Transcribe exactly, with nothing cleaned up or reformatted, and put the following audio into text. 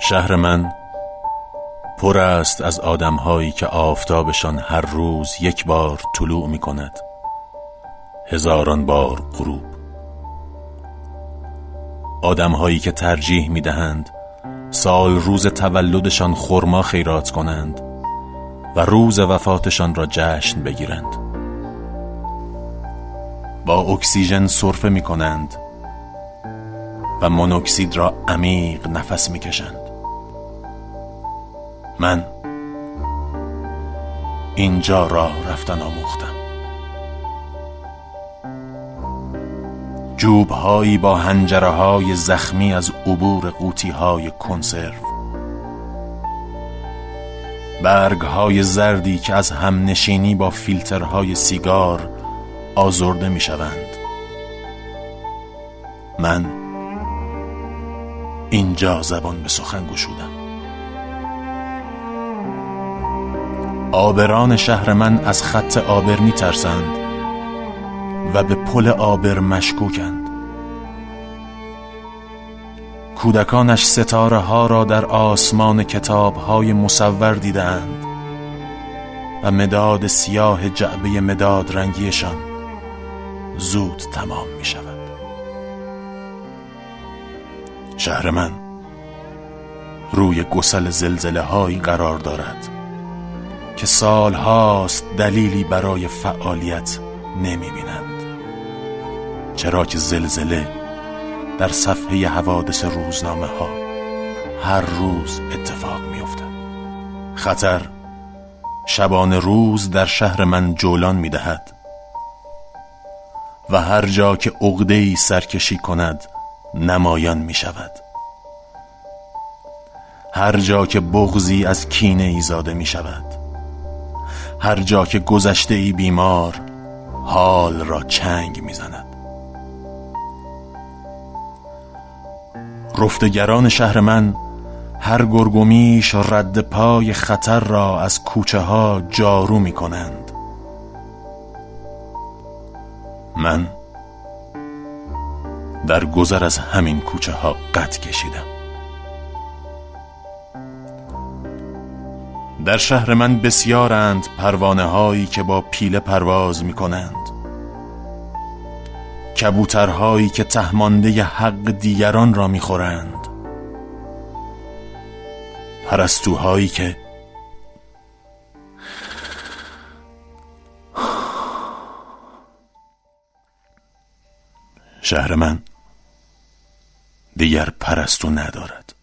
شهر من پر است از آدم‌هایی که آفتابشان هر روز یک بار طلوع می کند، هزاران بار غروب. آدم‌هایی که ترجیح می دهند سال روز تولدشان خرما خیرات کنند و روز وفاتشان را جشن بگیرند. با اکسیژن سرفه می کنند و مونوکسید را عمیق نفس می کشند. من اینجا راه رفتن آموختم. جوبهایی با حنجره‌های زخمی از عبور قوطی‌های کنسرو، برگ‌های زردی که از همنشینی با فیلترهای سیگار آزرده می‌شوند. من اینجا زبان به سخن گشودم. آبران شهر من از خط آبر می ترسند و به پل آبر مشکوکند. کودکانش ستاره ها را در آسمان کتاب های مصور دیدند و مداد سیاه جعبه مداد رنگیشان زود تمام می شود. شهر من روی گسل زلزله هایی قرار دارد که سال هاست دلیلی برای فعالیت نمی بینند، چرا که زلزله در صفحه حوادث روزنامه ها هر روز اتفاق می افتد. خطر شبانه روز در شهر من جولان می دهد و هر جا که عقده‌ای سرکشی کند نمایان می شود. هر جا که بغضی از کینه ای زاده می شود، هر جا که گذشته ای بیمار حال را چنگ می زند. رفتگران شهر من هر گرگومیش رد پای خطر را از کوچه ها جارو می کنند. من در گذر از همین کوچه ها قد کشیدم. در شهر من بسیارند پروانه هایی که با پیله پرواز می کنند، کبوترهایی که تهمانده حق دیگران را می خورند، پرستوهایی که شهر من دیگر پرستو ندارد.